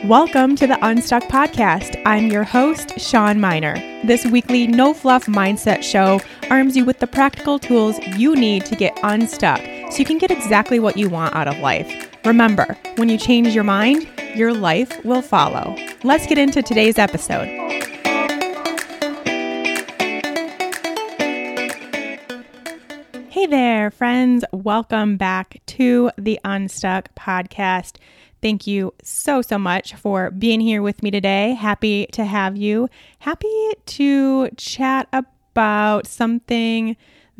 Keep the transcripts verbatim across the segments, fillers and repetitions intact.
Welcome to the Unstuck Podcast. I'm your host, Sean Miner. This weekly no-fluff mindset show arms you with the practical tools you need to get unstuck so you can get exactly what you want out of life. Remember, when you change your mind, your life will follow. Let's get into today's episode. Hey there, friends. Welcome back to the Unstuck Podcast. Thank you so, so much for being here with me today. Happy to have you. Happy to chat about something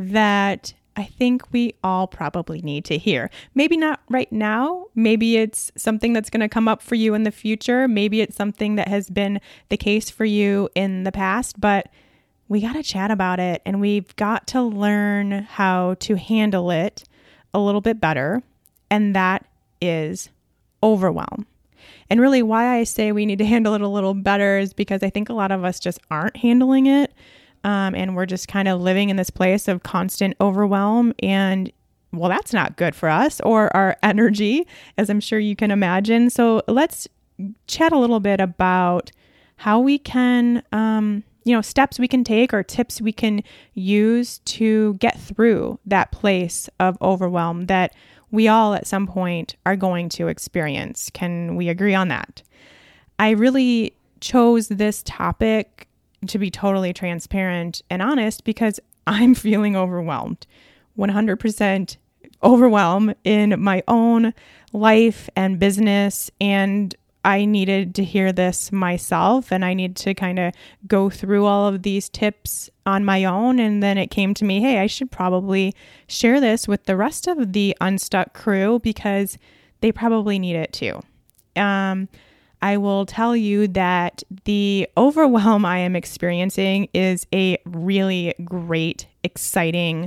that I think we all probably need to hear. Maybe not right now. Maybe it's something that's going to come up for you in the future. Maybe it's something that has been the case for you in the past, but we got to chat about it and we've got to learn how to handle it a little bit better. And that is overwhelm. And really why I say we need to handle it a little better is because I think a lot of us just aren't handling it. Um, and we're just kind of living in this place of constant overwhelm. And well, that's not good for us or our energy, as I'm sure you can imagine. So let's chat a little bit about how we can, um, you know, steps we can take or tips we can use to get through that place of overwhelm that we all at some point are going to experience. Can we agree on that? I really chose this topic to be totally transparent and honest because I'm feeling overwhelmed, one hundred percent overwhelmed in my own life and business. And I needed to hear this myself and I need to kind of go through all of these tips on my own. And then it came to me, hey, I should probably share this with the rest of the Unstuck crew because they probably need it too. Um, I will tell you that the overwhelm I am experiencing is a really great, exciting,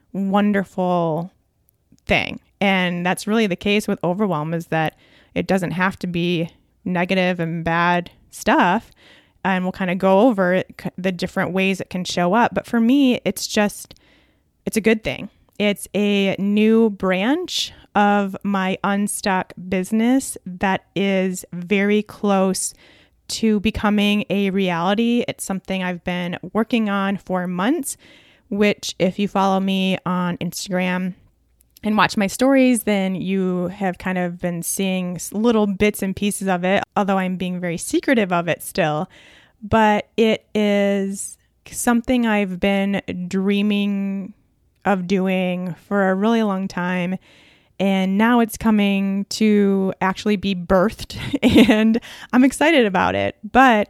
wonderful thing. And that's really the case with overwhelm is that it doesn't have to be negative and bad stuff. And we'll kind of go over it, the different ways it can show up. But for me, it's just, it's a good thing. It's a new branch of my Unstuck business that is very close to becoming a reality. It's something I've been working on for months, which if you follow me on Instagram and watch my stories, then you have kind of been seeing little bits and pieces of it, although I'm being very secretive of it still. But it is something I've been dreaming of doing for a really long time. And now it's coming to actually be birthed and I'm excited about it. But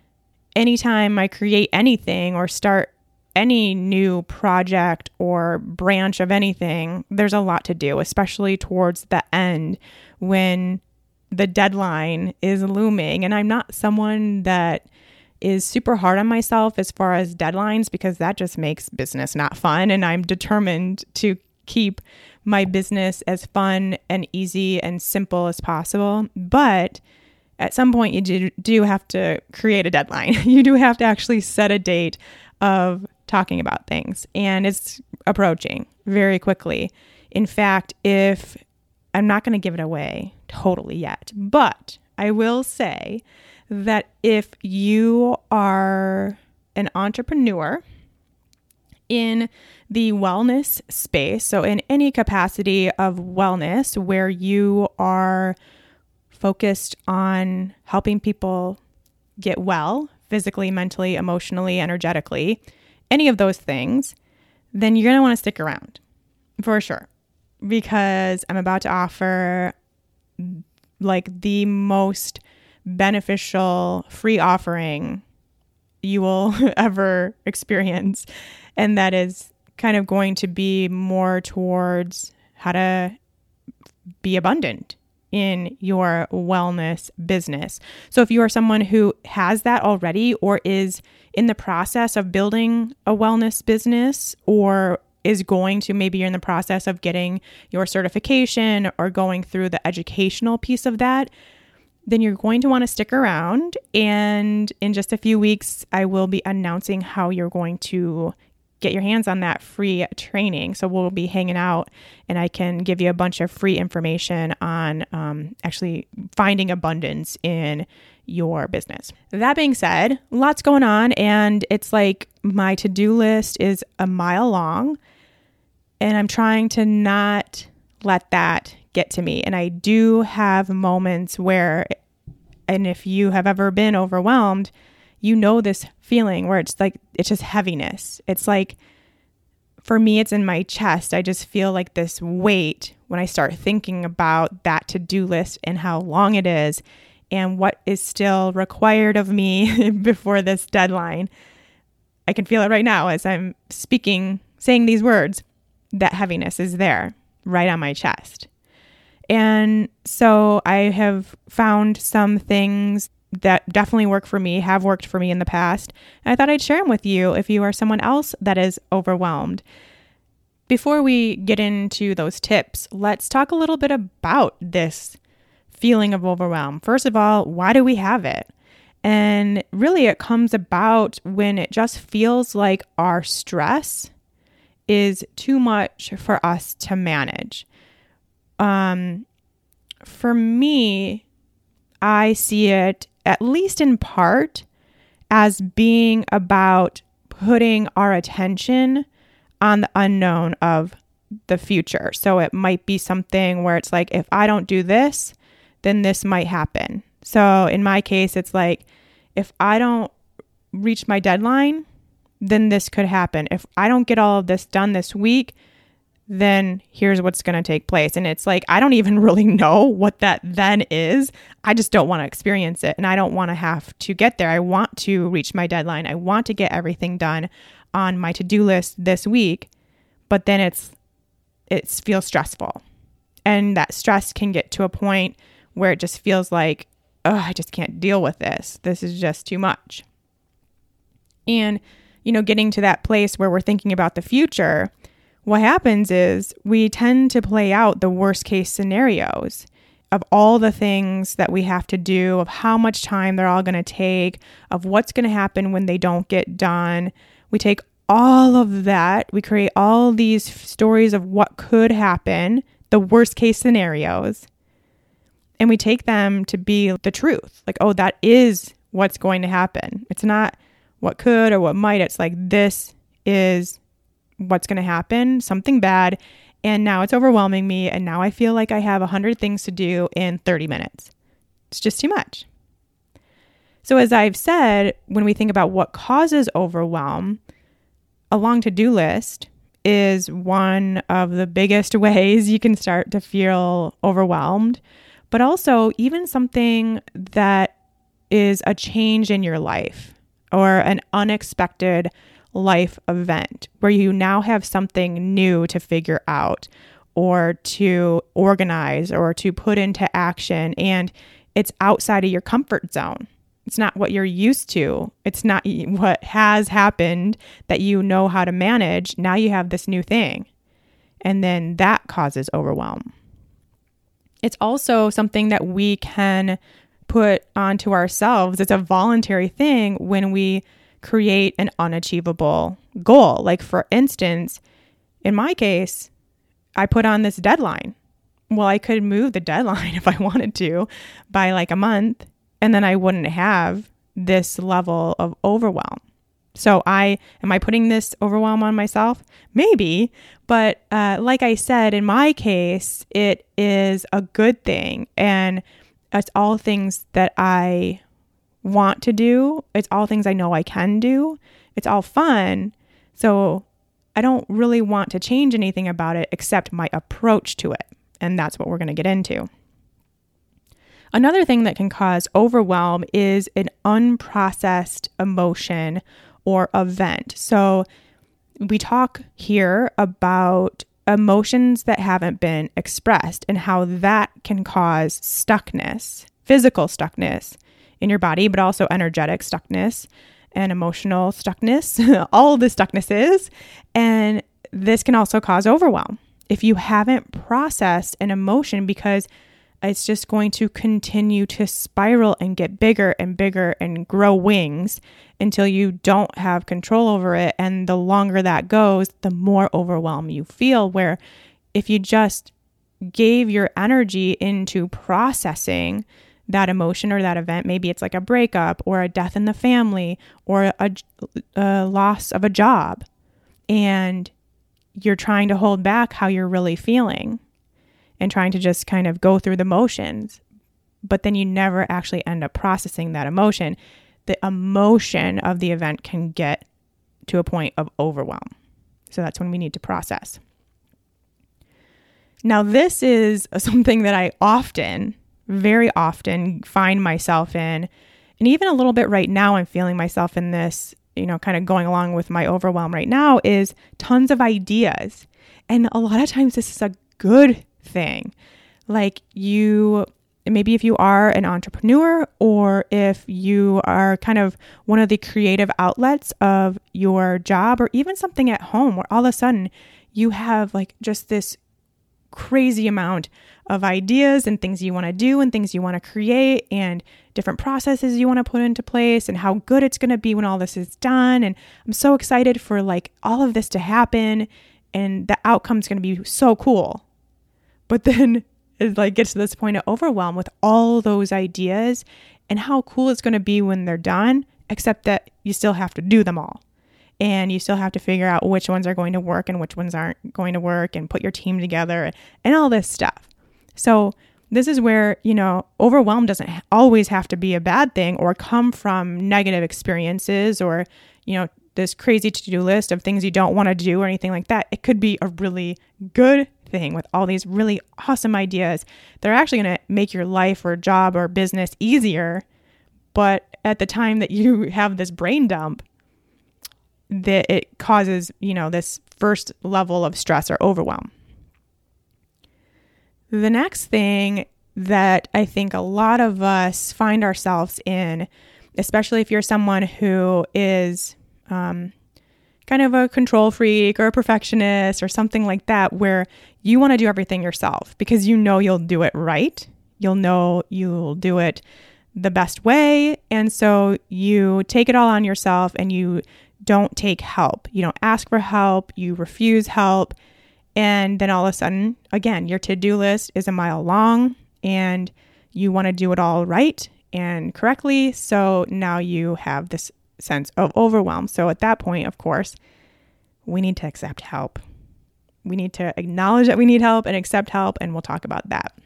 anytime I create anything or start any new project or branch of anything, there's a lot to do, especially towards the end when the deadline is looming. And I'm not someone that is super hard on myself as far as deadlines because that just makes business not fun. And I'm determined to keep my business as fun and easy and simple as possible. But at some point you do, do have to create a deadline. You do have to actually set a date of talking about things, and it's approaching very quickly. In fact, if I'm not going to give it away totally yet, but I will say that if you are an entrepreneur in the wellness space, so in any capacity of wellness where you are focused on helping people get well physically, mentally, emotionally, energetically, any of those things, then you're going to want to stick around for sure, because I'm about to offer like the most beneficial free offering you will ever experience. And that is kind of going to be more towards how to be abundant in your wellness business. So if you are someone who has that already or is in the process of building a wellness business or is going to, maybe you're in the process of getting your certification or going through the educational piece of that, then you're going to want to stick around. And in just a few weeks, I will be announcing how you're going to get your hands on that free training. So we'll be hanging out and I can give you a bunch of free information on um, actually finding abundance in your business. That being said, lots going on, and it's like my to-do list is a mile long, and I'm trying to not let that get to me. And I do have moments where, and if you have ever been overwhelmed, you know this feeling where it's like, it's just heaviness. It's like, for me, it's in my chest. I just feel like this weight when I start thinking about that to-do list and how long it is and what is still required of me before this deadline. I can feel it right now as I'm speaking, saying these words. That heaviness is there right on my chest. And so I have found some things that definitely work for me, have worked for me in the past. And I thought I'd share them with you if you are someone else that is overwhelmed. Before we get into those tips, let's talk a little bit about this feeling of overwhelm. First of all, why do we have it? And really it comes about when it just feels like our stress is too much for us to manage. Um, for me, I see it, at least in part, as being about putting our attention on the unknown of the future. So it might be something where it's like, if I don't do this, then this might happen. So in my case, it's like, if I don't reach my deadline, then this could happen. If I don't get all of this done this week, then here's what's going to take place. And it's like, I don't even really know what that then is. I just don't want to experience it. And I don't want to have to get there. I want to reach my deadline. I want to get everything done on my to-do list this week. But then it's, it feels stressful. And that stress can get to a point where it just feels like, oh, I just can't deal with this. This is just too much. And, you know, getting to that place where we're thinking about the future, what happens is we tend to play out the worst case scenarios of all the things that we have to do, of how much time they're all going to take, of what's going to happen when they don't get done. We take all of that, we create all these stories of what could happen, the worst case scenarios, and we take them to be the truth. Like, oh, that is what's going to happen. It's not what could or what might. It's like, this is what's going to happen, something bad, and now it's overwhelming me, and now I feel like I have a hundred things to do in thirty minutes. It's just too much. So as I've said, when we think about what causes overwhelm, a long to-do list is one of the biggest ways you can start to feel overwhelmed, but also even something that is a change in your life or an unexpected life event where you now have something new to figure out or to organize or to put into action, and it's outside of your comfort zone. It's not what you're used to. It's not what has happened that you know how to manage. Now you have this new thing, and then that causes overwhelm. It's also something that we can put onto ourselves. It's a voluntary thing when we create an unachievable goal. Like, for instance, in my case, I put on this deadline. Well, I could move the deadline if I wanted to by like a month, and then I wouldn't have this level of overwhelm. So I, am I putting this overwhelm on myself? Maybe, but uh, like I said, in my case, it is a good thing, and it's all things that I want to do. It's all things I know I can do. It's all fun. So I don't really want to change anything about it except my approach to it. And that's what we're going to get into. Another thing that can cause overwhelm is an unprocessed emotion or event. So we talk here about emotions that haven't been expressed and how that can cause stuckness, physical stuckness in your body, but also energetic stuckness and emotional stuckness, all the stucknesses. And this can also cause overwhelm if you haven't processed an emotion, because it's just going to continue to spiral and get bigger and bigger and grow wings until you don't have control over it. And the longer that goes, the more overwhelmed you feel, where if you just gave your energy into processing that emotion or that event, maybe it's like a breakup or a death in the family or a, a loss of a job, and you're trying to hold back how you're really feeling and trying to just kind of go through the motions, but then you never actually end up processing that emotion, the emotion of the event can get to a point of overwhelm. So that's when we need to process. Now, this is something that I often, very often find myself in, and even a little bit right now, I'm feeling myself in this, you know, kind of going along with my overwhelm right now, is tons of ideas. And a lot of times this is a good thing. Like you, maybe if you are an entrepreneur, or if you are kind of one of the creative outlets of your job, or even something at home where all of a sudden you have like just this crazy amount of ideas and things you want to do and things you want to create and different processes you want to put into place and how good it's going to be when all this is done. And I'm so excited for like all of this to happen, and the outcome's going to be so cool. But then it like gets to this point of overwhelm with all those ideas and how cool it's going to be when they're done, except that you still have to do them all. And you still have to figure out which ones are going to work and which ones aren't going to work, and put your team together and, and all this stuff. So this is where, you know, overwhelm doesn't always have to be a bad thing or come from negative experiences or, you know, this crazy to-do list of things you don't want to do or anything like that. It could be a really good thing with all these really awesome ideas that are actually going to make your life or job or business easier. But at the time that you have this brain dump, that it causes, you know, this first level of stress or overwhelm. The next thing that I think a lot of us find ourselves in, especially if you're someone who is um, kind of a control freak or a perfectionist or something like that, where you want to do everything yourself because you know you'll do it right. You'll know you'll do it the best way. And so you take it all on yourself and you don't take help. You don't ask for help. You refuse help. And then all of a sudden, again, your to-do list is a mile long and you want to do it all right and correctly. So now you have this sense of overwhelm. So at that point, of course, we need to accept help. We need to acknowledge that we need help and accept help, and we'll talk about that.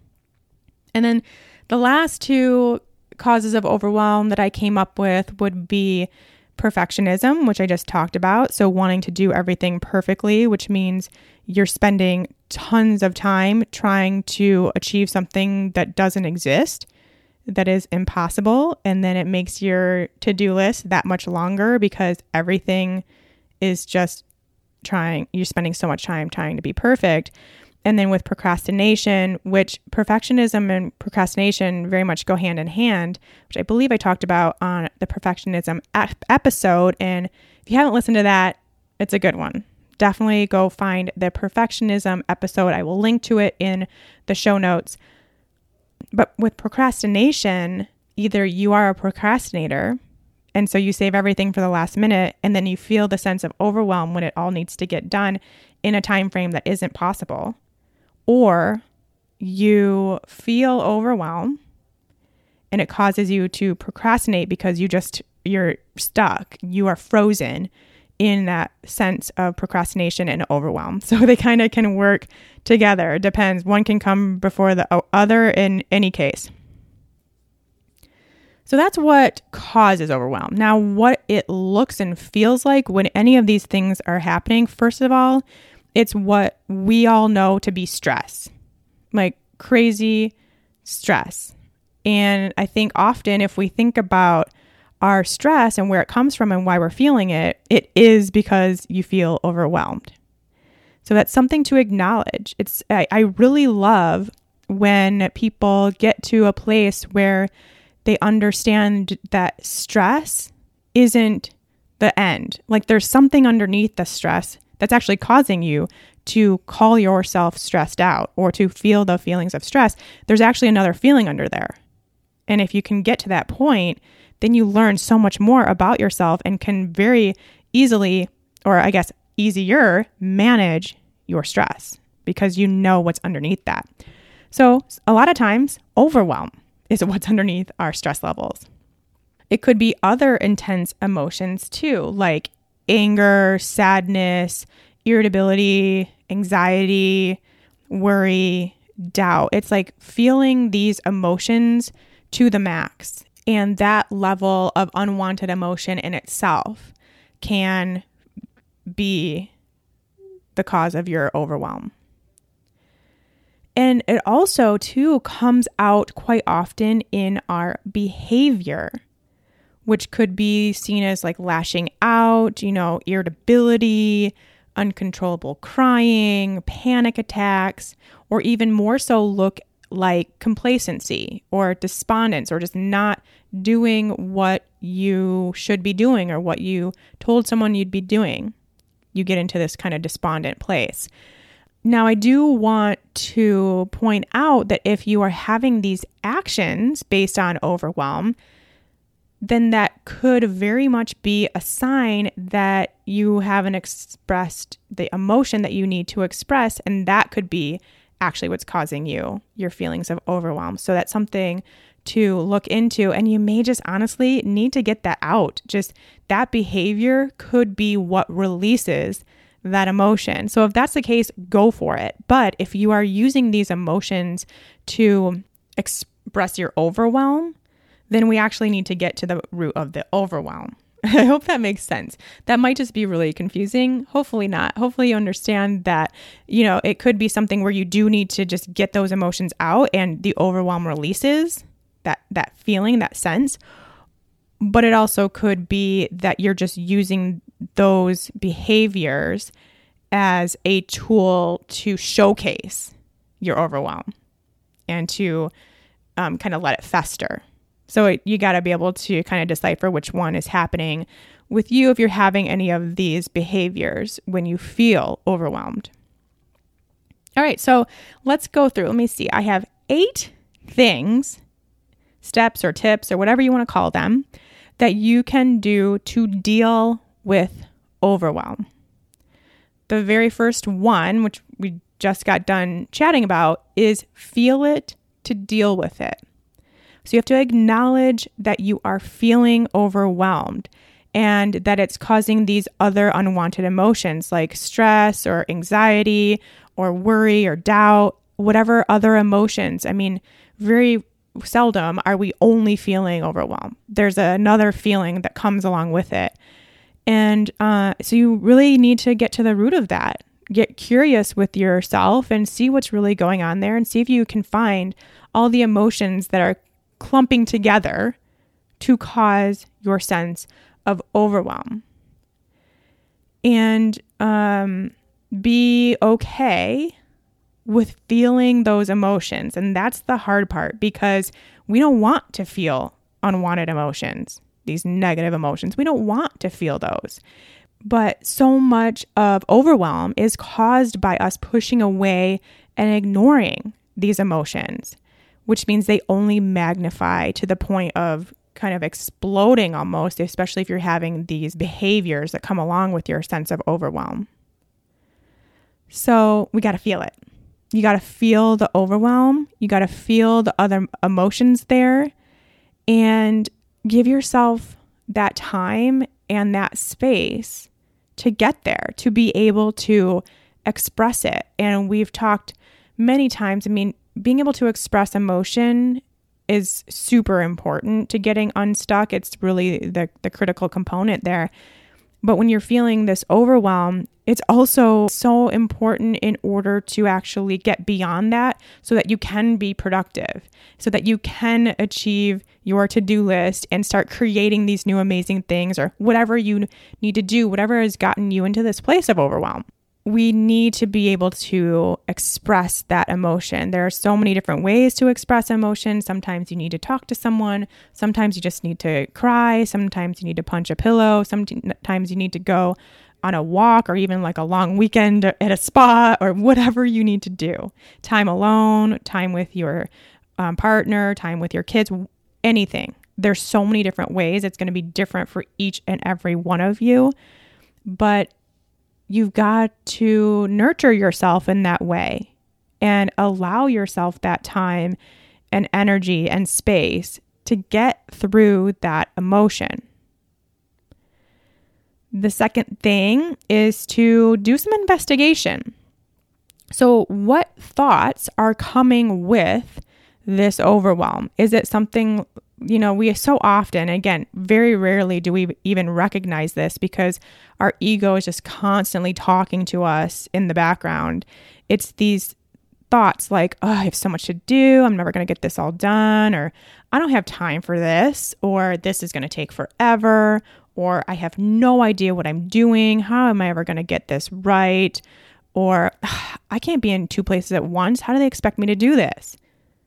And then the last two causes of overwhelm that I came up with would be perfectionism, which I just talked about. So wanting to do everything perfectly, which means you're spending tons of time trying to achieve something that doesn't exist, that is impossible. And then it makes your to-do list that much longer because everything is just trying, you're spending so much time trying to be perfect. And then with procrastination, which perfectionism and procrastination very much go hand in hand, which I believe I talked about on the perfectionism episode. And if you haven't listened to that, it's a good one. Definitely go find the perfectionism episode. I will link to it in the show notes. But with procrastination, either you are a procrastinator, and so you save everything for the last minute, and then you feel the sense of overwhelm when it all needs to get done in a time frame that isn't possible. Or you feel overwhelmed and it causes you to procrastinate because you just, you're stuck. You are frozen in that sense of procrastination and overwhelm. So they kind of can work together. It depends. One can come before the other in any case. So that's what causes overwhelm. Now, what it looks and feels like when any of these things are happening, first of all, it's what we all know to be stress, like crazy stress. And I think often if we think about our stress and where it comes from and why we're feeling it, it is because you feel overwhelmed. So that's something to acknowledge. It's I, I really love when people get to a place where they understand that stress isn't the end. Like there's something underneath the stress that's actually causing you to call yourself stressed out or to feel the feelings of stress, there's actually another feeling under there. And if you can get to that point, then you learn so much more about yourself and can very easily, or I guess easier, manage your stress because you know what's underneath that. So a lot of times, overwhelm is what's underneath our stress levels. It could be other intense emotions too, like anger, sadness, irritability, anxiety, worry, doubt. It's like feeling these emotions to the max. And that level of unwanted emotion in itself can be the cause of your overwhelm. And it also, too, comes out quite often in our behavior, which could be seen as like lashing out, you know, irritability, uncontrollable crying, panic attacks, or even more so look like complacency or despondence or just not doing what you should be doing or what you told someone you'd be doing. You get into this kind of despondent place. Now, I do want to point out that if you are having these actions based on overwhelm, then that could very much be a sign that you haven't expressed the emotion that you need to express, and that could be actually what's causing you your feelings of overwhelm. So that's something to look into, and you may just honestly need to get that out. Just that behavior could be what releases that emotion. So if that's the case, go for it. But if you are using these emotions to express your overwhelm, then we actually need to get to the root of the overwhelm. I hope that makes sense. That might just be really confusing. Hopefully not. Hopefully you understand that, you know, it could be something where you do need to just get those emotions out and the overwhelm releases that, that feeling, that sense. But it also could be that you're just using those behaviors as a tool to showcase your overwhelm and to um, kind of let it fester. So it, you got to be able to kind of decipher which one is happening with you if you're having any of these behaviors when you feel overwhelmed. All right, so let's go through. Let me see. I have eight things, steps or tips or whatever you want to call them, that you can do to deal with overwhelm. The very first one, which we just got done chatting about, is feel it to deal with it. So you have to acknowledge that you are feeling overwhelmed and that it's causing these other unwanted emotions like stress or anxiety or worry or doubt, whatever other emotions. I mean, very seldom are we only feeling overwhelmed. There's another feeling that comes along with it. And uh, so you really need to get to the root of that. Get curious with yourself and see what's really going on there and see if you can find all the emotions that are clumping together to cause your sense of overwhelm. And um, be okay with feeling those emotions. And that's the hard part because we don't want to feel unwanted emotions, these negative emotions. We don't want to feel those. But so much of overwhelm is caused by us pushing away and ignoring these emotions, which means they only magnify to the point of kind of exploding almost, especially if you're having these behaviors that come along with your sense of overwhelm. So we got to feel it. You got to feel the overwhelm. You got to feel the other emotions there and give yourself that time and that space to get there, to be able to express it. And we've talked many times, I mean, being able to express emotion is super important to getting unstuck. It's really the, the critical component there. But when you're feeling this overwhelm, it's also so important in order to actually get beyond that so that you can be productive, so that you can achieve your to-do list and start creating these new amazing things or whatever you need to do, whatever has gotten you into this place of overwhelm. We need to be able to express that emotion. There are so many different ways to express emotion. Sometimes you need to talk to someone. Sometimes you just need to cry. Sometimes you need to punch a pillow. Sometimes you need to go on a walk or even like a long weekend at a spa or whatever you need to do. Time alone, time with your um, partner, time with your kids, anything. There's so many different ways. It's going to be different for each and every one of you, but you've got to nurture yourself in that way and allow yourself that time and energy and space to get through that emotion. The second thing is to do some investigation. So what thoughts are coming with this overwhelm? Is it something, you know, we so often, again, very rarely do we even recognize this because our ego is just constantly talking to us in the background. It's these thoughts like, oh, I have so much to do. I'm never going to get this all done, or I don't have time for this, or this is going to take forever, or I have no idea what I'm doing. How am I ever going to get this right? Or I can't be in two places at once. How do they expect me to do this?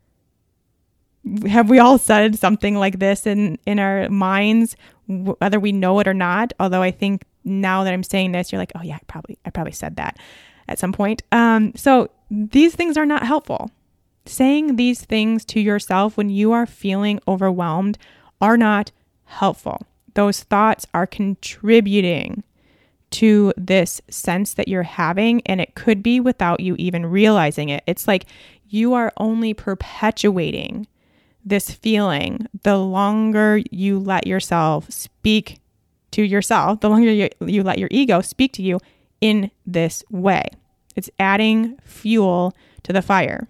Have we all said something like this in, in our minds, whether we know it or not? Although I think now that I'm saying this, you're like, oh yeah, I probably, I probably said that at some point. Um, so these things are not helpful. Saying these things to yourself when you are feeling overwhelmed are not helpful. Those thoughts are contributing to this sense that you're having, and it could be without you even realizing it. It's like you are only perpetuating this feeling the longer you let yourself speak to yourself, the longer you, you let your ego speak to you in this way. It's adding fuel to the fire.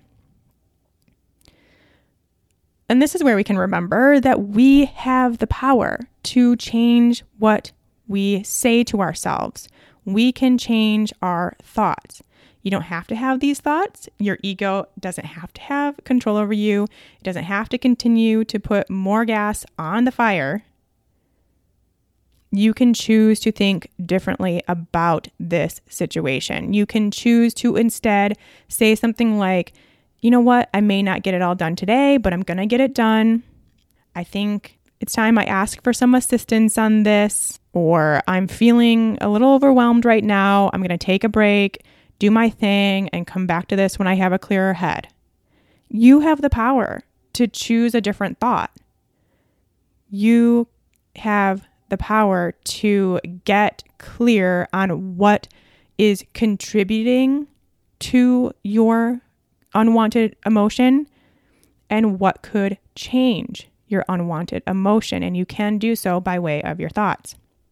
And this is where we can remember that we have the power to change what we say to ourselves. We can change our thoughts. You don't have to have these thoughts. Your ego doesn't have to have control over you. It doesn't have to continue to put more gas on the fire. You can choose to think differently about this situation. You can choose to instead say something like, you know what, I may not get it all done today, but I'm going to get it done. I think it's time I ask for some assistance on this, or I'm feeling a little overwhelmed right now. I'm going to take a break, do my thing, and come back to this when I have a clearer head. You have the power to choose a different thought. You have the power to get clear on what is contributing to your unwanted emotion and what could change your unwanted emotion. And you can do so by way of your thoughts.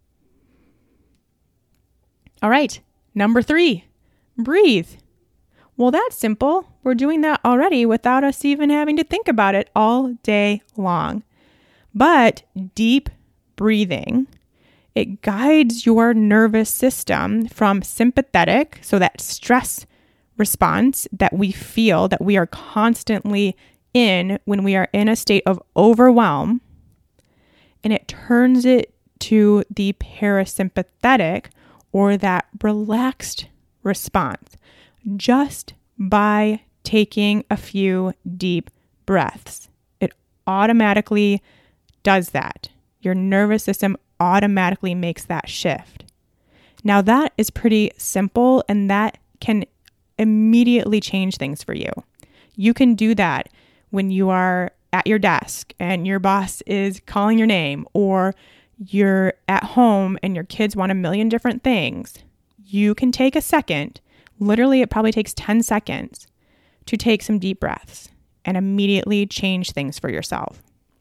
All right, number three, breathe. Well, that's simple. We're doing that already without us even having to think about it all day long. But deep breathing, it guides your nervous system from sympathetic, so that stress response that we feel, that we are constantly in when we are in a state of overwhelm, and it turns it to the parasympathetic, or that relaxed response, just by taking a few deep breaths. It automatically does that. Your nervous system automatically makes that shift. Now that is pretty simple, and that can immediately change things for you. You can do that when you are at your desk and your boss is calling your name, or you're at home and your kids want a million different things. You can take a second, literally it probably takes ten seconds, to take some deep breaths and immediately change things for yourself.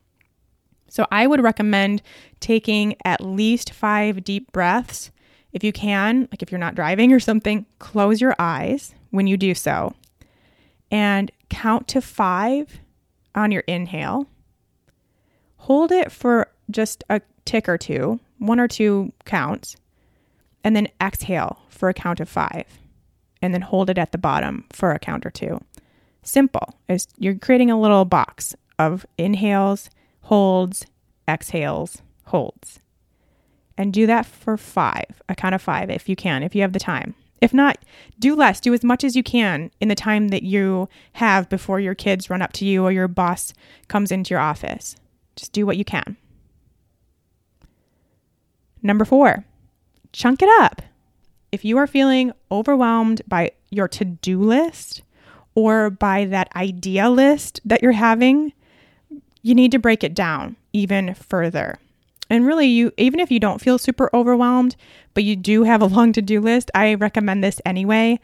So I would recommend taking at least five deep breaths. If you can, like if you're not driving or something, close your eyes when you do so and count to five on your inhale. Hold it for just a tick or two, one or two counts, and then exhale for a count of five, and then hold it at the bottom for a count or two. Simple. It's, you're creating a little box of inhales, holds, exhales, holds. And do that for five, a count of five if you can, if you have the time. If not, do less. Do as much as you can in the time that you have before your kids run up to you or your boss comes into your office. Just do what you can. Number four, chunk it up. if you are feeling overwhelmed by your to-do list or by that idea list that you're having, you need to break it down even further. And really, you even if you don't feel super overwhelmed, but you do have a long to-do list, I recommend this anyway.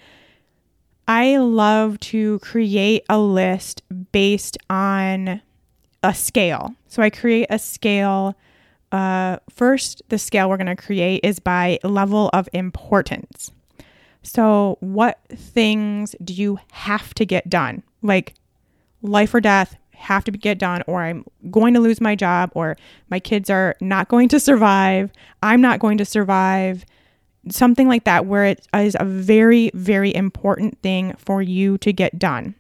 I love to create a list based on a scale. So I create a scale. Uh, first, the scale we're going to create is by level of importance. So what things do you have to get done? Like life or death, have to get done, or I'm going to lose my job, or my kids are not going to survive. I'm not going to survive. Something like that, where it is a very, very important thing for you to get done.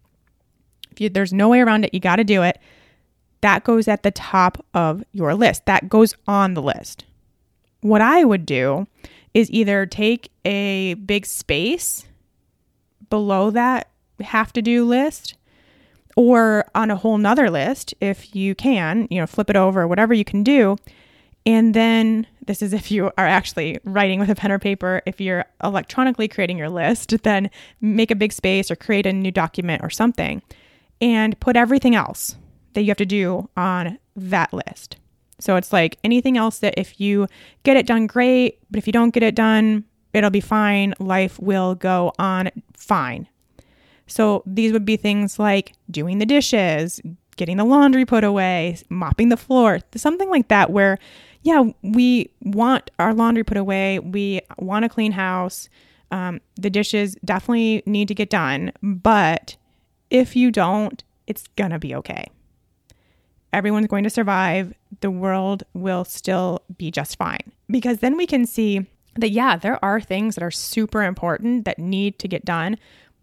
If you, there's no way around it, you got to do it. That goes at the top of your list. That goes on the list. What I would do is either take a big space below that have to do list, or on a whole nother list, if you can, you know, flip it over, whatever you can do. And then this is if you are actually writing with a pen or paper. If you're electronically creating your list, then make a big space or create a new document or something and put everything else that you have to do on that list. So it's like anything else that if you get it done, great. But if you don't get it done, it'll be fine. Life will go on fine. So these would be things like doing the dishes, getting the laundry put away, mopping the floor, something like that where, yeah, we want our laundry put away. We want a clean house. Um, the dishes definitely need to get done. But if you don't, it's going to be okay. Everyone's going to survive. The world will still be just fine. Because then we can see that, yeah, there are things that are super important that need to get done.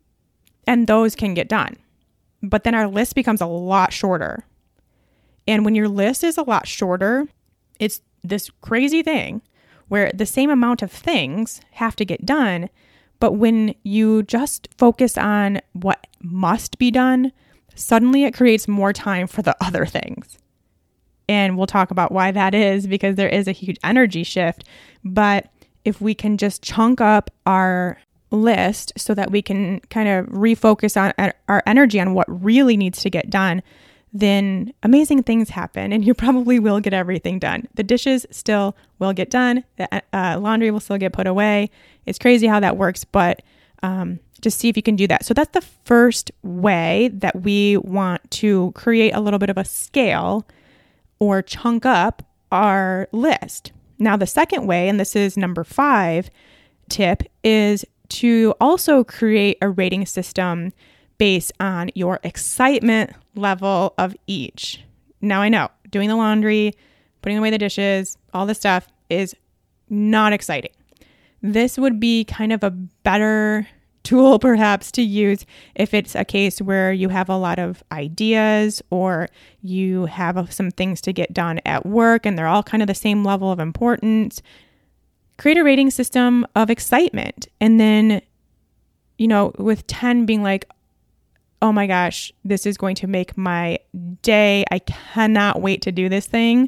And those can get done. But then our list becomes a lot shorter. And when your list is a lot shorter, it's this crazy thing where the same amount of things have to get done. But when you just focus on what must be done, suddenly it creates more time for the other things. And we'll talk about why that is, because there is a huge energy shift. But if we can just chunk up our list so that we can kind of refocus on our energy on what really needs to get done, then amazing things happen and you probably will get everything done. The dishes still will get done. The uh, laundry will still get put away. It's crazy how that works, but um, just see if you can do that. So that's the first way that we want to create a little bit of a scale or chunk up our list. Now, the second way, and this is number five tip, is to also create a rating system based on your excitement level of each. Now, I know doing the laundry, putting away the dishes, all this stuff is not exciting. This would be kind of a better tool perhaps to use if it's a case where you have a lot of ideas or you have some things to get done at work and they're all kind of the same level of importance. Create a rating system of excitement. And then, you know, with ten being like, oh my gosh, this is going to make my day. I cannot wait to do this thing.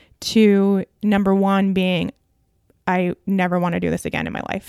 To number one being, I never want to do this again in my life.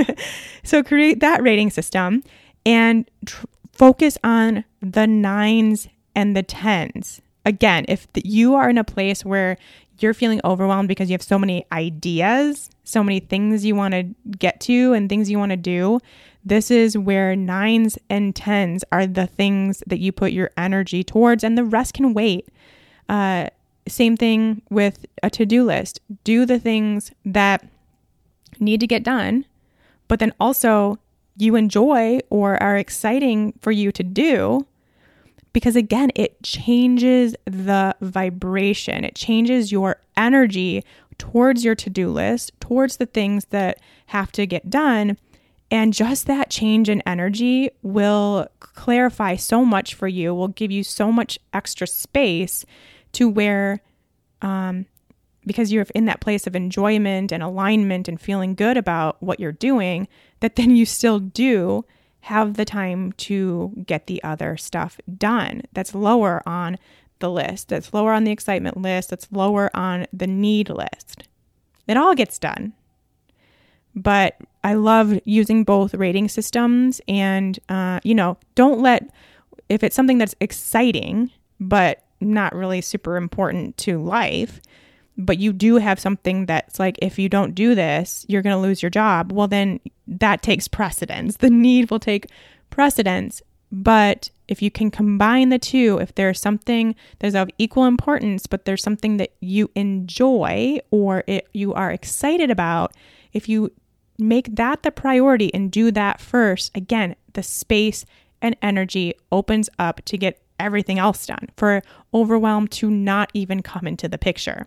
So create that rating system and tr- focus on the nines and the tens. Again, if the, you are in a place where you're feeling overwhelmed because you have so many ideas, so many things you want to get to and things you want to do, this is where nines and tens are the things that you put your energy towards, and the rest can wait. Uh, same thing with a to-do list. Do the things that need to get done, but then also you enjoy or are exciting for you to do. Because again, it changes the vibration. It changes your energy towards your to-do list, towards the things that have to get done. And just that change in energy will clarify so much for you, will give you so much extra space to where, um, because you're in that place of enjoyment and alignment and feeling good about what you're doing, that then you still do have the time to get the other stuff done that's lower on the list, that's lower on the excitement list, that's lower on the need list. It all gets done. but I love using both rating systems. And, uh, you know, don't let, if it's something that's exciting, but not really super important to life, but you do have something that's like, if you don't do this, you're going to lose your job. Well, then that takes precedence. The need will take precedence. But if you can combine the two, if there's something that's of equal importance, but there's something that you enjoy or it, you are excited about, if you make that the priority and do that first, again, the space and energy opens up to get everything else done, for overwhelm to not even come into the picture.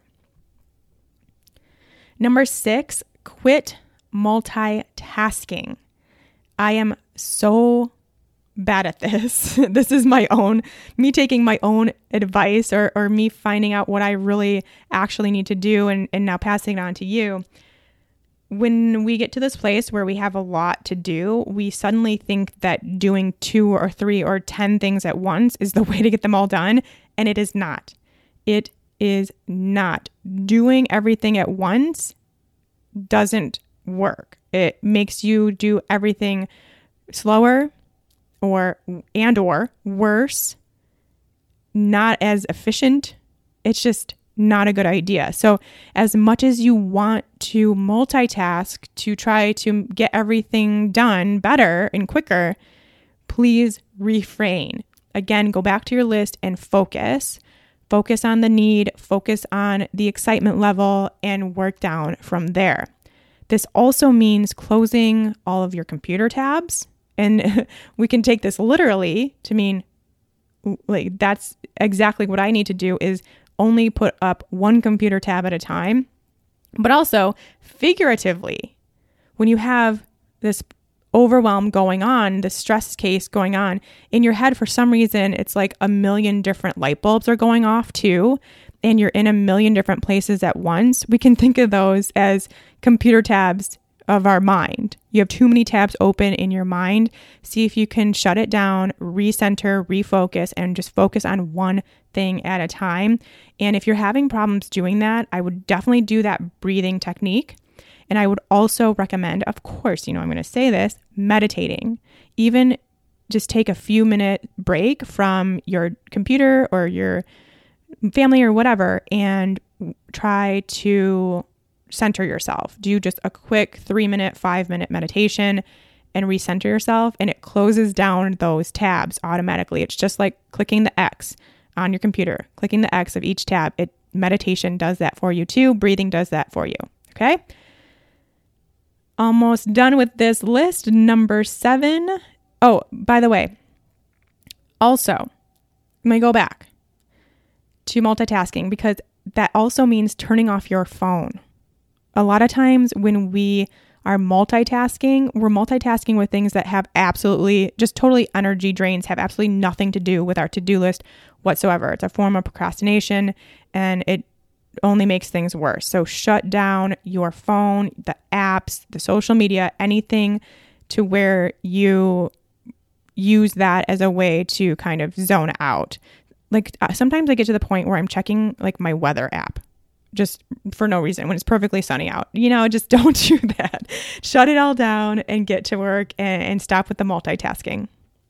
Number six, quit multitasking. I am so bad at this. This is my own, me taking my own advice or, or me finding out what I really actually need to do and, and now passing it on to you. When we get to this place where we have a lot to do, we suddenly think that doing two or three or ten things at once is the way to get them all done. And it is not. It is not. Doing everything at once doesn't work. It makes you do everything slower or and or worse, not as efficient. It's just not a good idea. So as much as you want to multitask to try to get everything done better and quicker, please refrain. Again, go back to your list and focus. Focus on the need, focus on the excitement level, and work down from there. This also means closing all of your computer tabs. And we can take this literally to mean, like, that's exactly what I need to do, is only put up one computer tab at a time. But also figuratively, when you have this overwhelm going on, the stress case going on in your head, for some reason, it's like a million different light bulbs are going off too, and you're in a million different places at once. We can think of those as computer tabs of our mind. You have too many tabs open in your mind. See if you can shut it down, recenter, refocus, and just focus on one thing at a time. And if you're having problems doing that, I would definitely do that breathing technique. And I would also recommend, of course, you know, I'm going to say this, meditating. Even just take a few minute break from your computer or your family or whatever and try to center yourself. Do just a quick three minute, five minute meditation and recenter yourself, and it closes down those tabs automatically. It's just like clicking the X on your computer, clicking the X of each tab. It meditation does that for you too. Breathing does that for you. Okay. Almost done with this list. Number seven. Oh, by the way, also, let me go back to multitasking, because that also means turning off your phone. A lot of times when we are multitasking, we're multitasking with things that have absolutely, just totally energy drains, have absolutely nothing to do with our to-do list whatsoever. It's a form of procrastination, and it only makes things worse. So shut down your phone, the apps, the social media, anything to where you use that as a way to kind of zone out. Like sometimes I get to the point where I'm checking like my weather app just for no reason when it's perfectly sunny out. You know, just don't do that. Shut it all down and get to work and, and stop with the multitasking.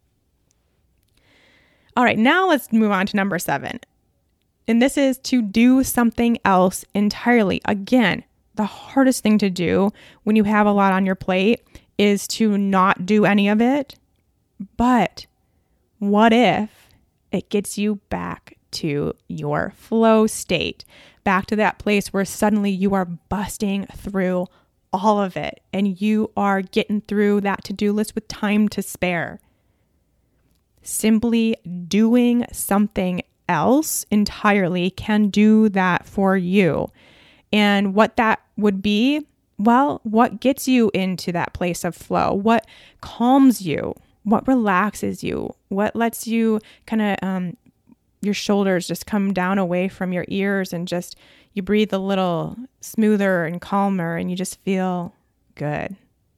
All right, now let's move on to number seven. And this is to do something else entirely. Again, the hardest thing to do when you have a lot on your plate is to not do any of it. But what if it gets you back to your flow state, back to that place where suddenly you are busting through all of it and you are getting through that to-do list with time to spare? Simply doing something else entirely can do that for you. And what that would be, well, what gets you into that place of flow? What calms you? What relaxes you? What lets you kind of, um, your shoulders just come down away from your ears and just, you breathe a little smoother and calmer and you just feel good.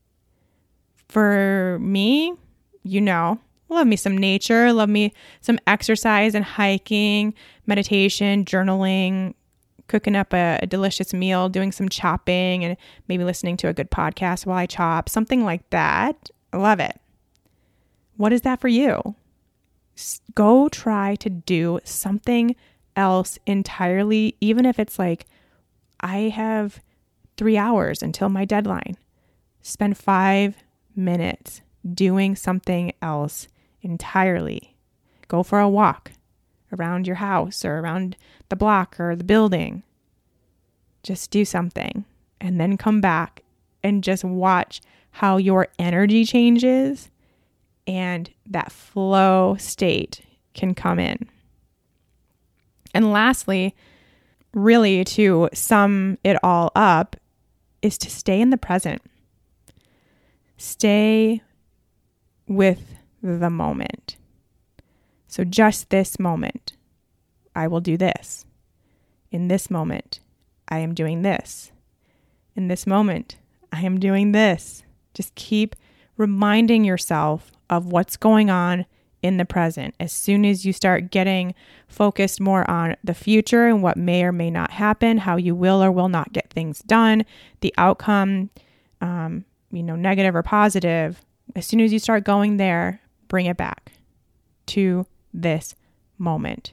For me, you know, love me some nature, love me some exercise and hiking, meditation, journaling, cooking up a, a delicious meal, doing some chopping, and maybe listening to a good podcast while I chop, something like that. I love it. What is that for you? S- go try to do something else entirely, even if it's like, I have three hours until my deadline. Spend five minutes doing something else entirely. Go for a walk around your house or around the block or the building. Just do something and then come back and just watch how your energy changes and that flow state can come in. And lastly, really to sum it all up, is to stay in the present. Stay with the moment. So just this moment, I will do this. In this moment, I am doing this. In this moment, I am doing this. Just keep reminding yourself of what's going on in the present. As soon as you start getting focused more on the future and what may or may not happen, how you will or will not get things done, the outcome, um, you know, negative or positive, as soon as you start going there, bring it back to this moment.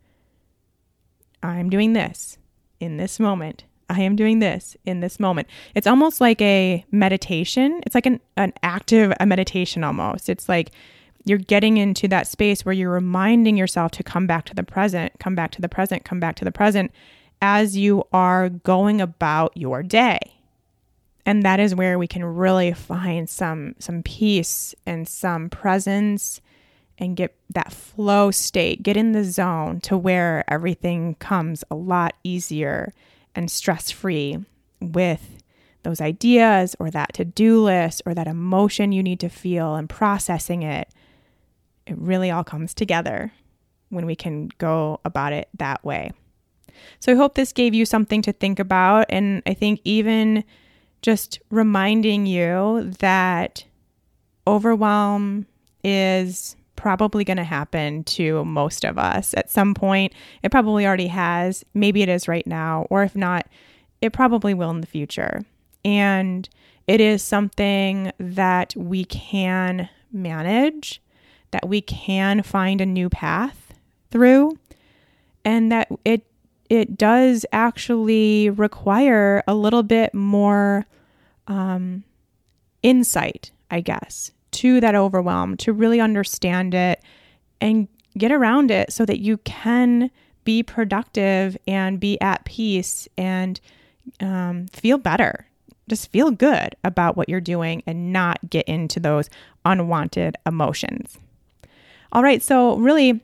I am doing this in this moment. I am doing this in this moment. It's almost like a meditation. It's like an, an active a meditation almost. It's like you're getting into that space where you're reminding yourself to come back to the present, come back to the present, come back to the present as you are going about your day. And that is where we can really find some some peace and some presence and get that flow state, get in the zone to where everything comes a lot easier and stress-free with those ideas or that to-do list or that emotion you need to feel and processing it. It really all comes together when we can go about it that way. So I hope this gave you something to think about. And I think even just reminding you that overwhelm is probably going to happen to most of us at some point. It probably already has. Maybe it is right now, or if not, it probably will in the future. And it is something that we can manage, that we can find a new path through, and that it it does actually require a little bit more um, insight, I guess, to that overwhelm, to really understand it and get around it so that you can be productive and be at peace and um, feel better. Just feel good about what you're doing and not get into those unwanted emotions. All right, so really,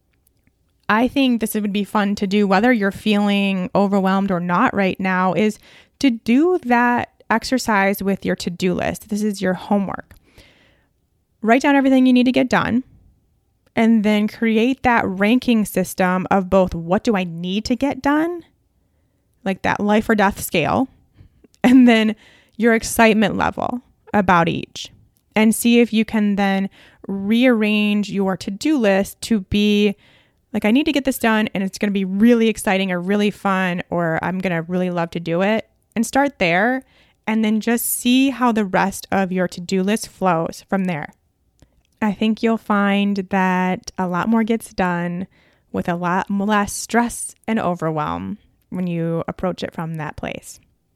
I think this would be fun to do, whether you're feeling overwhelmed or not right now, is to do that exercise with your to-do list. This is your homework. Write down everything you need to get done, and then create that ranking system of both what do I need to get done, like that life or death scale, and then your excitement level about each. And see if you can then rearrange your to-do list to be like, I need to get this done and it's going to be really exciting or really fun, or I'm going to really love to do it. And start there, and then just see how the rest of your to-do list flows from there. I think you'll find that a lot more gets done with a lot less stress and overwhelm when you approach it from that place.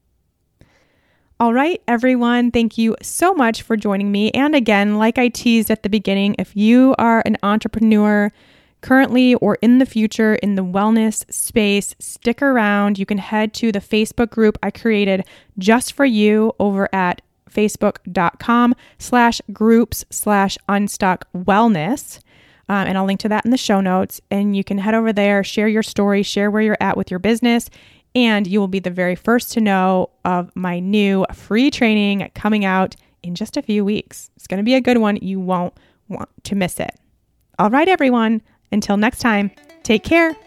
All right, everyone, thank you so much for joining me. And again, like I teased at the beginning, if you are an entrepreneur currently or in the future in the wellness space, stick around. You can head to the Facebook group I created just for you over at facebook.com slash groups slash unstuck wellness. Um, and I'll link to that in the show notes. And you can head over there, share your story, share where you're at with your business, and you will be the very first to know of my new free training coming out in just a few weeks. It's going to be a good one. You won't want to miss it. All right, everyone. Until next time, take care.